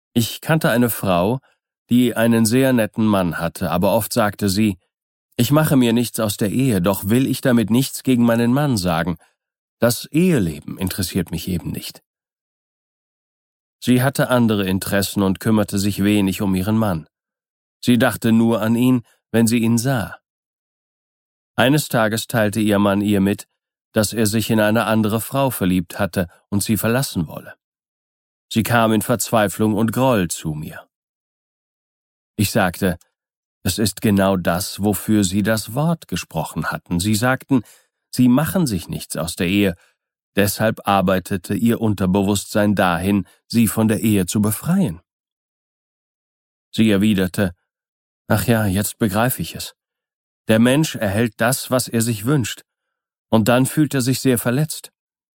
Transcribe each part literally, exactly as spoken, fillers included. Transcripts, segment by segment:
Ich kannte eine Frau, die einen sehr netten Mann hatte, aber oft sagte sie, ich mache mir nichts aus der Ehe, doch will ich damit nichts gegen meinen Mann sagen. Das Eheleben interessiert mich eben nicht. Sie hatte andere Interessen und kümmerte sich wenig um ihren Mann. Sie dachte nur an ihn, wenn sie ihn sah. Eines Tages teilte ihr Mann ihr mit, dass er sich in eine andere Frau verliebt hatte und sie verlassen wolle. Sie kam in Verzweiflung und Groll zu mir. Ich sagte, es ist genau das, wofür Sie das Wort gesprochen hatten. Sie sagten, Sie machen sich nichts aus der Ehe, deshalb arbeitete Ihr Unterbewusstsein dahin, Sie von der Ehe zu befreien. Sie erwiderte, ach ja, jetzt begreife ich es. Der Mensch erhält das, was er sich wünscht, und dann fühlt er sich sehr verletzt.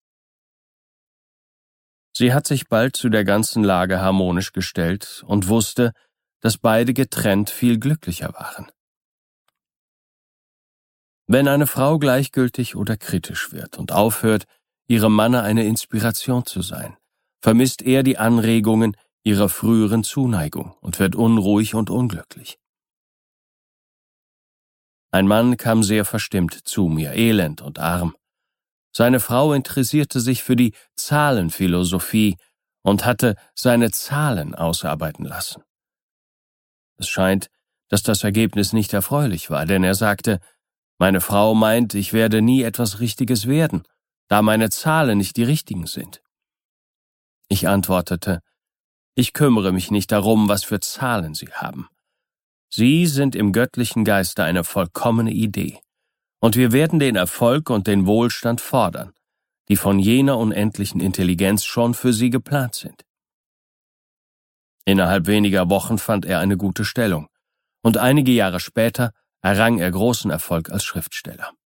Sie hat sich bald zu der ganzen Lage harmonisch gestellt und wusste, dass beide getrennt viel glücklicher waren. Wenn eine Frau gleichgültig oder kritisch wird und aufhört, ihrem Manne eine Inspiration zu sein, vermisst er die Anregungen ihrer früheren Zuneigung und wird unruhig und unglücklich. Ein Mann kam sehr verstimmt zu mir, elend und arm. Seine Frau interessierte sich für die Zahlenphilosophie und hatte seine Zahlen ausarbeiten lassen. Es scheint, dass das Ergebnis nicht erfreulich war, denn er sagte, meine Frau meint, ich werde nie etwas Richtiges werden, da meine Zahlen nicht die richtigen sind. Ich antwortete, ich kümmere mich nicht darum, was für Zahlen Sie haben. Sie sind im göttlichen Geiste eine vollkommene Idee, und wir werden den Erfolg und den Wohlstand fordern, die von jener unendlichen Intelligenz schon für Sie geplant sind. Innerhalb weniger Wochen fand er eine gute Stellung, und einige Jahre später errang er großen Erfolg als Schriftsteller.